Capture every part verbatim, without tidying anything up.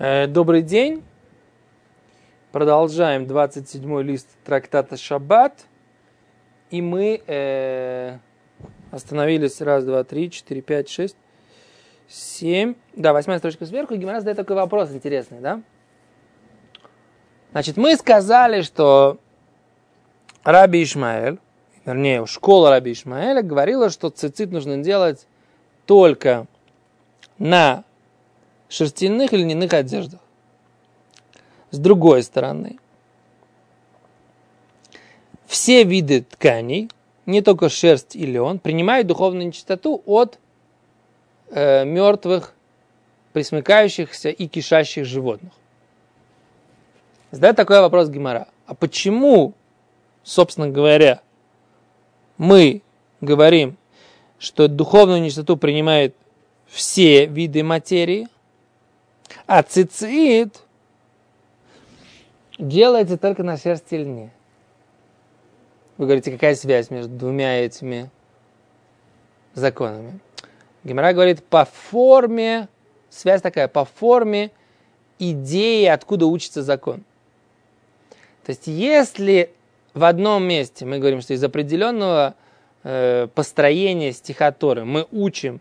Добрый день. Продолжаем двадцать седьмой лист трактата Шаббат. И мы э, остановились раз, два, три, четыре, пять, шесть, семь. Да, восьмая строчка сверху. И Гемара задает такой вопрос интересный, да? Значит, мы сказали, что Раби Ишмаэль, вернее, школа Раби Ишмаэля говорила, что цицит нужно делать только на шерстяных и льняных одеждах. С другой стороны, все виды тканей, не только шерсть и лен, принимают духовную нечистоту от э, мертвых, пресмыкающихся и кишащих животных. Задает такой вопрос Гемара. А почему, собственно говоря, мы говорим, что духовную нечистоту принимают все виды материи, а цицит делается только на шерсти и льне? Вы говорите, какая связь между двумя этими законами? Гемара говорит, по форме, связь такая, по форме идеи, откуда учится закон. То есть, если в одном месте мы говорим, что из определенного э, построения стиха Торы мы учим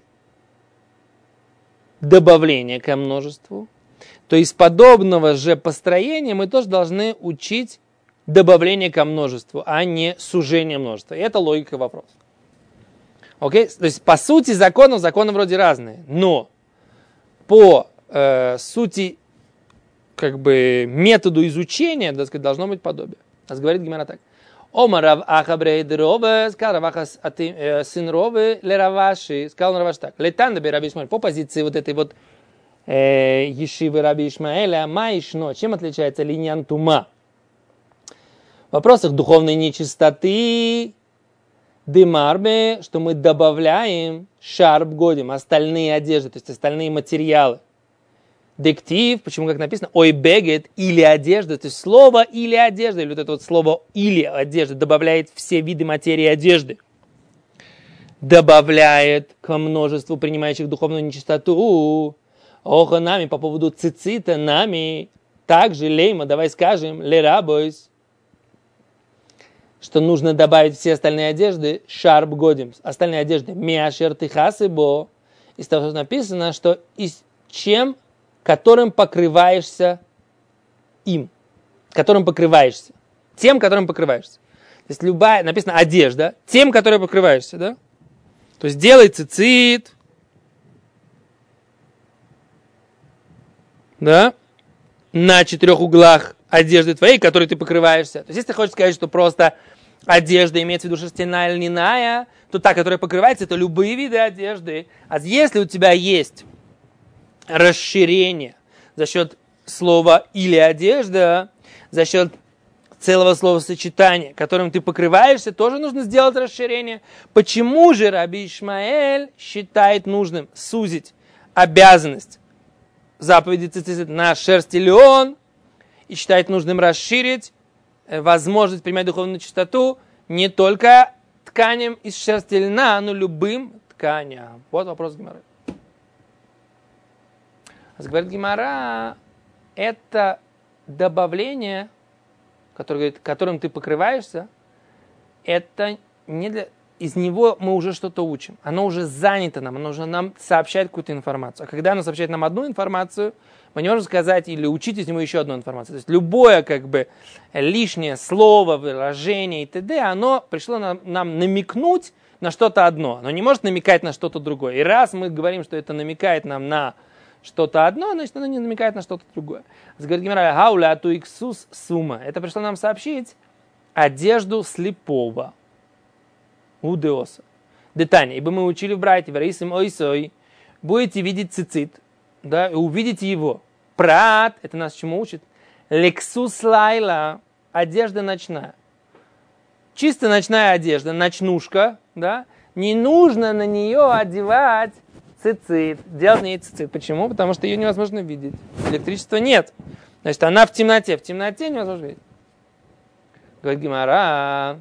добавление ко множеству, то из подобного же построения мы тоже должны учить добавление ко множеству, а не сужение множества. И это логика вопроса. Окей? То есть, по сути, законов, законы вроде разные, но по э, сути, как бы, методу изучения, так сказать, должно быть подобие. А говорит Гемара так. Омар Рав Аха брей Рове, сказал Рав Аха сын Рове ле Раваши, сказал Раваш так. Летан бе Раби Ишмаэль, по позиции вот этой вот э, ешивы Раби Ишмаэля, маишно, чем отличается линьян тума? В вопросах духовной нечистоты, дымарбе, что мы добавляем шарб годим, остальные одежды, то есть остальные материалы. Дектив, почему, как написано, ой бегет, или одежда, то есть слово или одежда, или вот это вот слово или одежда добавляет все виды материи одежды. Добавляет к множеству принимающих духовную нечистоту. Охо нами по поводу цицита нами. Также лейма, давай скажем, лерабойс, что нужно добавить все остальные одежды, шарб годим, остальные одежды, миашер тихасыбо, из того, что написано, что из чем которым покрываешься им, которым покрываешься, тем, которым покрываешься. То есть любая, написано одежда, тем, которым покрываешься, да? То есть делай цицит, да, на четырех углах одежды твоей, которой ты покрываешься. То есть если ты хочешь сказать, что просто одежда имеется в виду шерстяная или льняная, то та, которая покрывается, это любые виды одежды. А если у тебя есть расширение за счет слова или одежда, за счет целого словосочетания, которым ты покрываешься, тоже нужно сделать расширение. Почему же Раби Ишмаэль считает нужным сузить обязанность заповеди цицит на шерсть и лен и считает нужным расширить возможность принимать духовную чистоту не только тканям из шерсти и льна, но любым тканям? Вот вопрос Гемары. Говорит Гемара, это добавление, которое, говорит, которым ты покрываешься, это не для... из него мы уже что-то учим. Оно уже занято нам, оно уже нам сообщает какую-то информацию. А когда оно сообщает нам одну информацию, мы не можем сказать или учить из него еще одну информацию. То есть любое как бы лишнее слово, выражение и т.д., оно пришло нам, нам намекнуть на что-то одно. Оно не может намекать на что-то другое. И раз мы говорим, что это намекает нам на что-то одно, значит, оно не намекает на что-то другое. Говорит Гемара, хауля ату иксус сума. Это пришло нам сообщить одежду слепого. Удеоса. Детание. Ибо мы учили в брайте, варисим ойсой, будете видеть цицит, да, и увидите его. Прат, это нас чему учит? Лексус лайла, одежда ночная. Чисто ночная одежда, ночнушка, да, не нужно на нее одевать цицит, делать на ней цицит. Почему? Потому что ее невозможно видеть. Электричества нет. Значит, она в темноте. В темноте невозможно видеть. Говорит Гемара.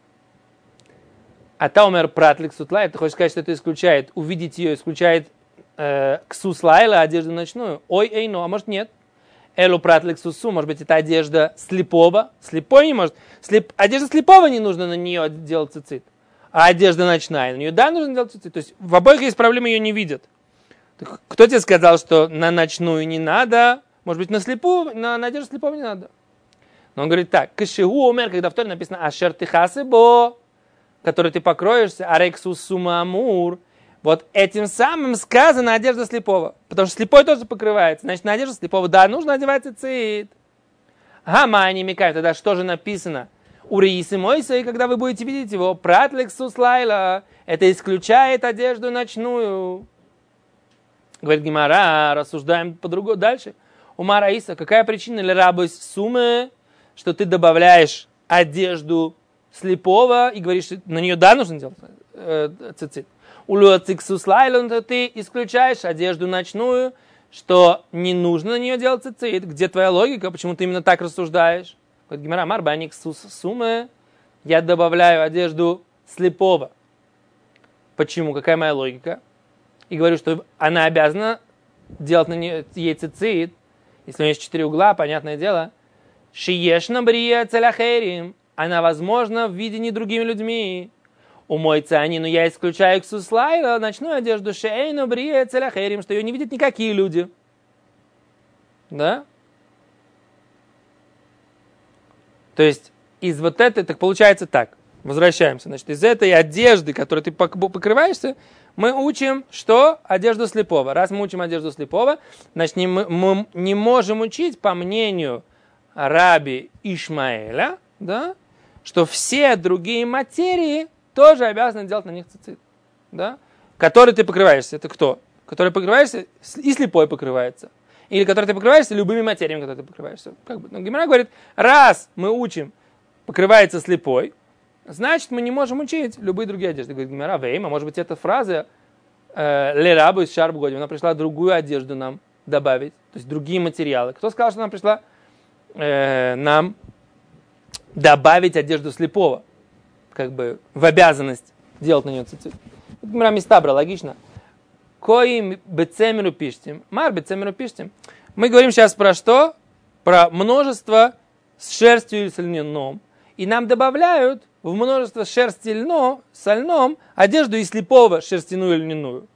А та умер пратлик сутлай. Ты хочешь сказать, что это исключает, увидеть ее исключает э, ксус лайла, одежду ночную. Ой, эй, ну, а может нет. Элу пратли ксусу, может быть, это одежда слепого. Слепой не может. Слеп... Одежда слепого не нужно на нее делать цицит. А одежда ночная, на нее да, нужно делать цицит. То есть в обоих есть проблемы, ее не видят. Так кто тебе сказал, что на ночную не надо? Может быть, на слепую, на, на одежду слепого не надо. Но он говорит так. Кашигу умер, когда в Торе написано ашер тихасы бо, который ты покроешься, арексус сумамур. Вот этим самым сказано одежда слепого. Потому что слепой тоже покрывается. Значит, на одежду слепого, да, нужно одевать цицит. Гама они мекают. Тогда что же написано? Уриисы мойса, и когда вы будете видеть его, пратлексус лайла. Это исключает одежду ночную. Говорит Гемара, рассуждаем по-другому дальше. Ума Раиса, какая причина для рабы суммы, что ты добавляешь одежду слепого и говоришь, что на нее да нужно делать э, цицит. Улюациксус лайлон, то ты исключаешь одежду ночную, что не нужно на нее делать цицит. Где твоя логика? Почему ты именно так рассуждаешь? Говорит Гемара, марбаниксус суммы, я добавляю одежду слепого. Почему? Какая моя логика? И говорю, что она обязана делать на нее ей цицит. Если у нее есть четыре угла, понятное дело. Шиешна брия целяхерим. Она возможна в видении другими людьми. Умойца они, но я исключаю ксуслайла, ночную одежду, шейна брия целяхерим, что ее не видят никакие люди. Да? То есть из вот этой, так получается так. Возвращаемся. Значит, из этой одежды, которой ты покрываешься, мы учим, что одежду слепого. Раз мы учим одежду слепого, значит, не, мы, мы не можем учить, по мнению раби Ишмаэля, да, что все другие материи тоже обязаны делать на них цицит. Да? Который ты покрываешься. Это кто? Который покрываешься и слепой покрывается. Или который ты покрываешься любыми материями, которые ты покрываешься. Как бы, ну, Гемара говорит, раз мы учим, покрывается слепой, значит, мы не можем учить любые другие одежды. Говорит Гемара, вейма, может быть, эта фраза лерабу из шарб годим, она пришла другую одежду нам добавить, то есть другие материалы. Кто сказал, что она пришла э, нам добавить одежду слепого, как бы в обязанность делать на нее цицит? Гемара мистабра, логично. Коим бецемеру пиштим, мар бецемеру пиштим. Мы говорим сейчас про что? Про множество с шерстью или с льняном. И нам добавляют в множество шерсти льно, со льном одежду из слепого шерстяную или льняную.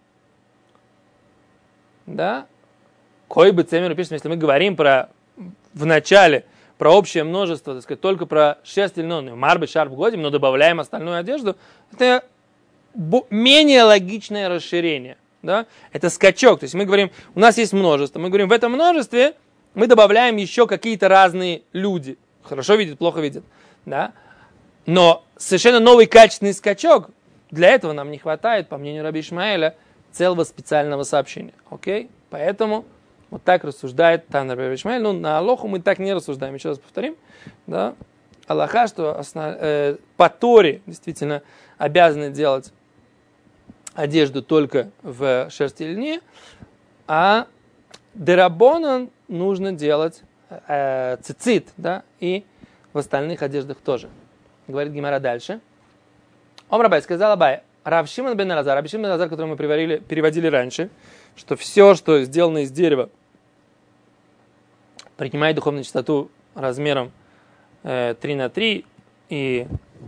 Да? Кой бы цемеру пишем, если мы говорим про в начале про общее множество, так сказать, только про шерсть и льно, марбы, шарб годим, но добавляем остальную одежду, это менее логичное расширение. Да? Это скачок. То есть мы говорим, у нас есть множество. Мы говорим, в этом множестве мы добавляем еще какие-то разные люди. Хорошо видят, плохо видят. Да? Но совершенно новый качественный скачок, для этого нам не хватает, по мнению раби Ишмаэля, целого специального сообщения. Окей? Поэтому вот так рассуждает Тан раби Ишмаэль. Ну, на Алоху мы так не рассуждаем. Еще раз повторим. Да? Аллаха, что основ... э, по Торе действительно обязаны делать одежду только в шерсти и льне, а дерабонан нужно делать э, цицит, да, и в остальных одеждах тоже. Говорит Гемара дальше. Ом Рабай сказал Абай, Рав Шимон бен Элазар, Рав Шимон бен Элазар, который мы переводили, переводили раньше, что все, что сделано из дерева, принимает духовную чистоту размером э, три на три и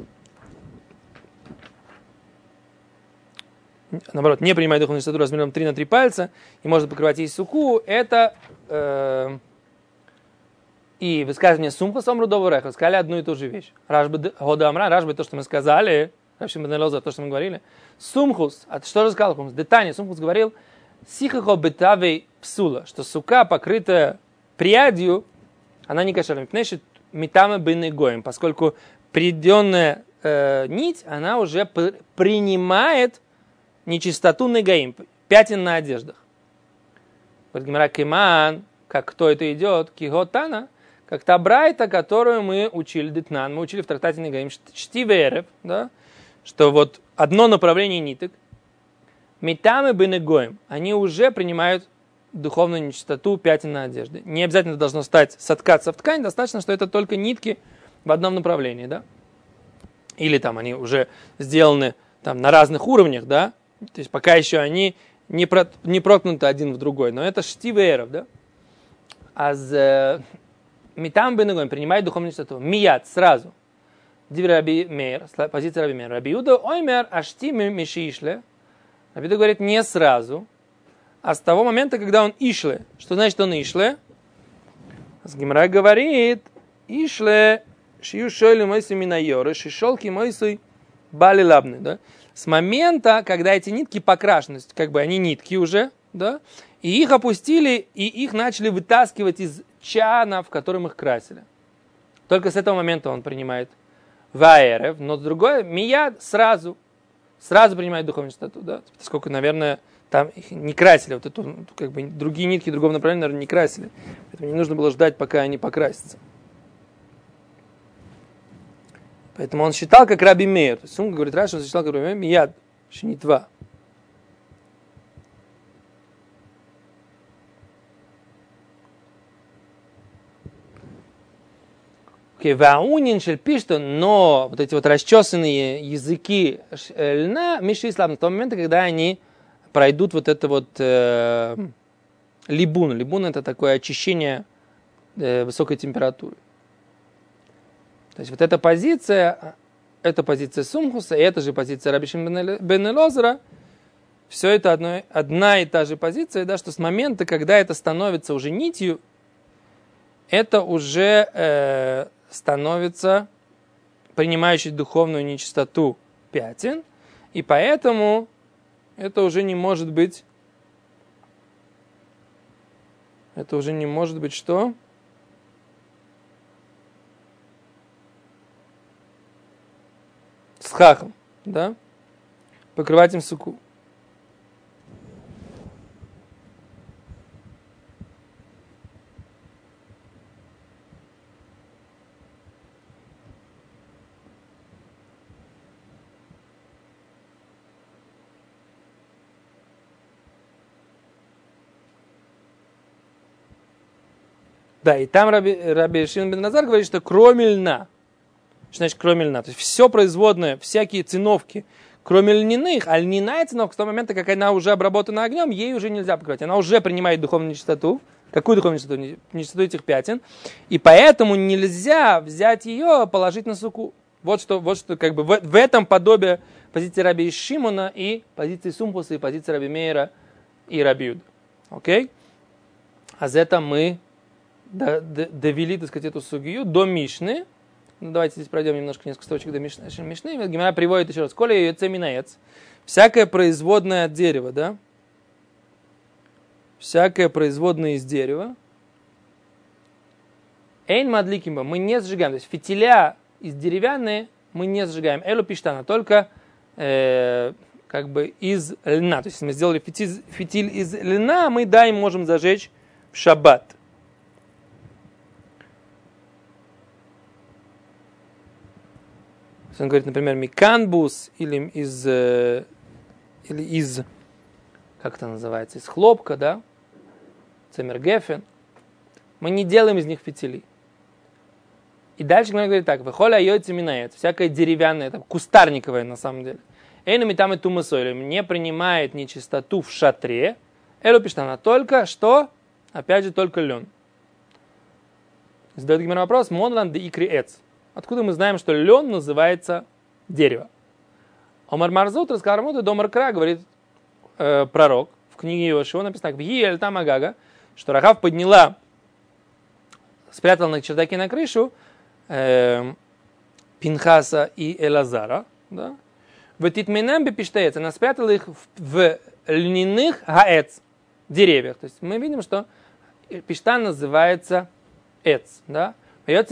наоборот, не принимает духовную чистоту размером три на три пальца и может покрывать ей суку, это э, и высказывание сумха сомру довореха, сказали одну и ту же вещь. Рашбы года амра, рашбы то, что мы сказали, рашбы бенелоза, то, что мы говорили. Сумхус, а что же сказал Хумс? Детание, Сумхус говорил, сихахо бетавей псула, что сука, покрытая прядью, она не кошерная, пнешит митаме бен гоем, поскольку приденная э, нить, она уже принимает нечистоту негаим, пятен на одеждах. Говорит Гемара Кеман, как кто это идет, киготана, как та брайта, которую мы учили, детнан, мы учили в трактате негаим, чти верев, да, что вот одно направление ниток, метамы бенегоим, они уже принимают духовную нечистоту пятен на одежде. Не обязательно должно стать соткаться в ткань, достаточно, что это только нитки в одном направлении, да. Или там они уже сделаны там, на разных уровнях, да, то есть пока еще они не, про, не проткнуты один в другой, но это штив и эров, да? А с митам бенегоем принимает духовную чистоту. Мият, сразу. Див Раби Мейр, позиция Раби Мейр. Раби Юда оймер ашти мишишле. Раби Юда говорит не сразу, а с того момента, когда он ишле. Что значит он ишле? С Гемара говорит, ишле шию шойли мойсу минайоры, шишолки мойсу бали лабны, да? С момента, когда эти нитки покрашены, как бы они нитки уже, да, и их опустили, и их начали вытаскивать из чана, в котором их красили. Только с этого момента он принимает ваэрев, но с другой, мияд сразу, сразу принимает духовную чистоту, да, поскольку, наверное, там их не красили, вот эту, как бы, другие нитки другого направления, наверное, не красили, поэтому не нужно было ждать, пока они покрасятся. Поэтому он считал, как Раби Мейр. То есть он говорит, раньше он считал, как Раби Мейр, мияд, шинитва. Окей, ваунин шельпишто, но вот эти вот расчесанные языки льна, миши ислам, на том моменте, когда они пройдут вот это вот э, либун. Либун это такое очищение э, высокой температуры. То есть вот эта позиция, это позиция Сумхуса, и это же позиция Раби Шимон бен Элозера, все это одно, одна и та же позиция, да, что с момента, когда это становится уже нитью, это уже э, становится принимающей духовную нечистоту пятен, и поэтому это уже не может быть, это уже не может быть что? С хахом, да? Покрывать им суку. Да, и там Раби, Раби Шимон бен Элазар говорит, что кроме льна, что значит кроме льна, то есть все производное, всякие циновки, кроме льняных, а льняная циновка с того момента, как она уже обработана огнем, ей уже нельзя покрывать, она уже принимает духовную нечистоту. Какую духовную нечистоту? Нечистоту этих пятен. И поэтому нельзя взять ее, положить на суку. Вот что, вот что как бы в, в этом подобие позиции Раби Шимона и позиции Сумхуса, и позиции Раби Мейра и Раби Юда. Окей? А за это мы довели, так сказать, эту сугию до Мишны. Ну, давайте здесь пройдем немножко несколько строчек до Мишны. Мишны. Гемара приводит еще раз. Коля яйце минаец. Всякое производное от дерева, да? Всякое производное из дерева. Эйн мадликимба. Мы не сжигаем. То есть фитиля из деревянные мы не сжигаем. Элу пиштана. Только э, как бы из льна. То есть если мы сделали фитиль, фитиль из льна, мы, да, им можем зажечь в шаббат. Он говорит, например, миканбус или из, э, или из, как это называется, из хлопка, да, цемергефен. Мы не делаем из них фитили. И дальше он говорит так, выхоля йойцы минает, всякое деревянное, это кустарниковое на самом деле. Эйну митам и тумасойлем не принимает нечистоту в шатре, элу пиштана, только что, опять же, только лен. Задает Гемара вопрос, монлан де икри эц. Откуда мы знаем, что лен называется дерево? Омар Марзут раскармута домар кра, говорит э, пророк в книге Йошуа, написано, так, там Агага, что Рахав подняла, спрятала на чердаке на крышу э, Пинхаса и Элазара, да? В Титменам бепиштаец, она спрятала их в, в льняных гаэц, деревьях. То есть мы видим, что пиштан называется эц, да? А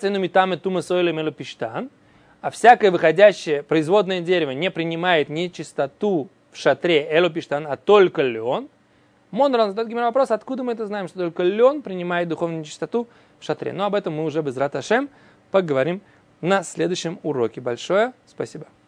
всякое выходящее производное дерево не принимает нечистоту в шатре элопиштан, а только лен. Монран задает Гемара вопрос, откуда мы это знаем, что только лен принимает духовную нечистоту в шатре. Но об этом мы уже без рат Ашем поговорим на следующем уроке. Большое спасибо.